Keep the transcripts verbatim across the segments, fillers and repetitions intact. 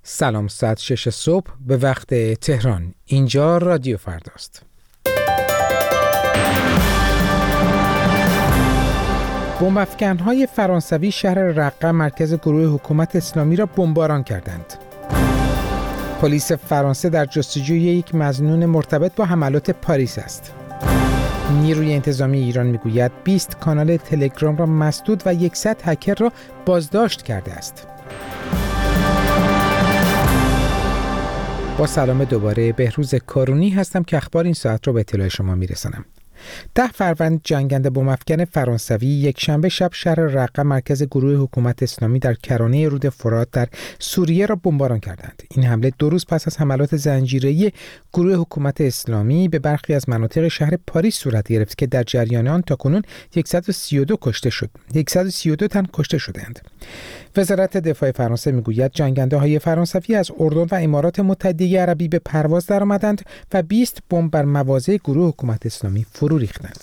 سلام، ساعت شش صبح به وقت تهران. اینجا رادیو فرداست. بمب‌افکن‌های فرانسوی شهر رقه مرکز گروه حکومت اسلامی را بمباران کردند. پلیس فرانسه در جستجوی یک مظنون مرتبط با حملات پاریس است. نیروی انتظامی ایران میگوید بیست کانال تلگرام را مسدود و صد هکر را بازداشت کرده است. با سلام دوباره، بهروز کارونی هستم که اخبار این ساعت رو به اطلاع شما میرسانم. ده فروند جنگنده بمب‌افکن فرانسوی یک شنبه شب شهر رقه مرکز گروه حکومت اسلامی در کرانه رود فرات در سوریه را بمباران کردند. این حمله دو روز پس از حملات زنجیره‌ای گروه حکومت اسلامی به برخی از مناطق شهر پاریس صورت گرفت که در جریان آن تاکنون صد و سی و دو کشته شد. صد و سی و دو تن کشته شدند. وزارت دفاع فرانسه میگوید جنگنده‌های فرانسوی از اردن و امارات متحده عربی به پرواز درآمدند و بیست بمب بر مواضع گروه حکومت اسلامی فرو ریختند.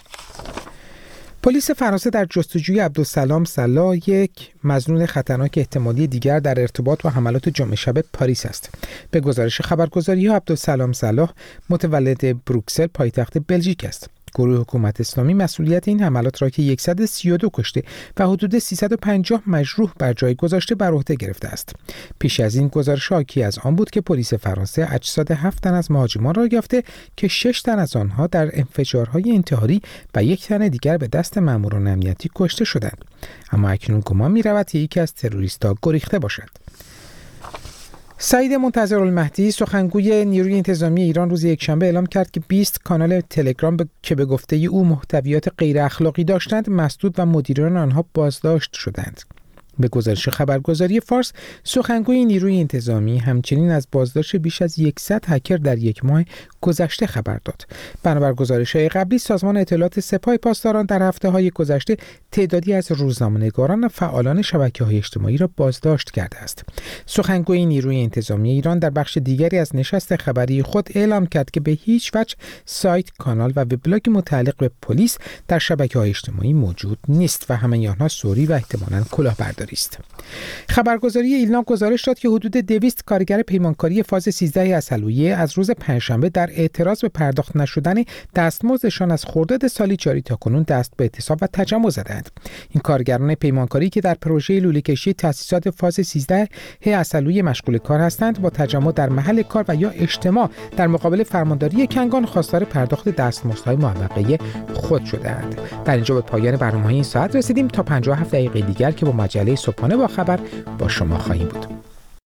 پلیس فرانسه در جستجوی عبدالسلام صلاح، یک مظنون خطرناک احتمالی دیگر در ارتباط با حملات جمعه شب پاریس است. به گزارش خبرگزاری‌ها عبدالسلام صلاح متولد بروکسل پایتخت بلژیک است. گروه حکومت اسلامی مسئولیت این حملات را که صد و سی و دو کشته و حدود سیصد و پنجاه مجروح بر جای گذاشته بر عهده گرفته است. پیش از این گزارش حاکی از آن بود که پلیس فرانسه اجساد هفت تن از مهاجمان را یافته که شش تن از آنها در انفجارهای انتحاری و یک تن دیگر به دست ماموران امنیتی کشته شدند. اما اکنون گمان می‌رود که یکی از تروریست‌ها گریخته باشد. سعید منتظرالمهدی، سخنگوی نیروی انتظامی ایران، روز یکشنبه اعلام کرد که بیست کانال تلگرام ب... که به گفته او محتویات غیر اخلاقی داشتند مسدود و مدیران آنها بازداشت شدند. به گزارش خبرگزاری فارس، سخنگوی نیروی انتظامی همچنین از بازداشت بیش از صد هکر در یک ماه گذشته خبر داد. بنابر گزارش‌های قبلی، سازمان اطلاعات سپاه پاسداران در هفته‌های گذشته تعدادی از روزنامه‌نگاران و فعالان شبکه‌های اجتماعی را بازداشت کرده است. سخنگوی نیروی انتظامی ایران در بخش دیگری از نشست خبری خود اعلام کرد که به هیچ وجه سایت، کانال و وبلاگ متعلق به پلیس در شبکه‌های اجتماعی موجود نیست و همه آنها سوری و احتمالاً کلاهبرداری است. خبرگزاری ایلنا گزارش داد که حدود دویست کارگر پیمانکاری فاز سیزده عسلویه از روز پنجشنبه در اعتراض به پرداخت نشدن دستمزدشان از خرداد سالی جاری تاکنون دست به اعتصاب و تجمع زدند. این کارگران پیمانکاری که در پروژه لوله‌کشی تأسیسات فاز سیزده عسلویه مشغول کار هستند، با تجمع در محل کار و یا اجتماع در مقابل فرمانداری کنگان خواستار پرداخت دستمزدهای معوقه خود شدند. در اینجا به پایان برنامه‌های این ساعت رسیدیم. تا پنجاه و هفت دقیقه دیگر که با مجله صبحانه با خبر با شما خواهیم بود.